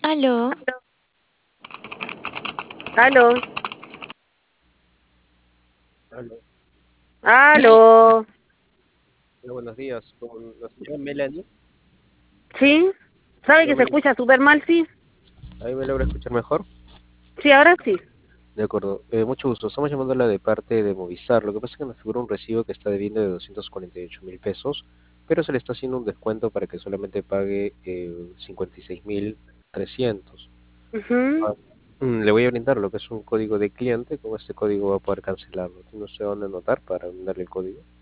Aló, Aló, Aló. hey, aló. Hola, buenos días, con la señora Melanie. ¿Sí? ¿Sabe Señora que se Melanie, escucha súper mal, sí? ¿ahí me logra escuchar mejor? Sí, ahora sí. De acuerdo, mucho gusto. Estamos llamándola de parte de Movistar. Lo que pasa es que nos figura un recibo que está debiendo de 248.000 pesos, pero se le está haciendo un descuento para que solamente pague 56.300. Ujú. Ah, Le voy a brindar lo que es un código de cliente. Con este código va a poder cancelarlo. ¿Tiene usted dónde anotar para brindarle el código?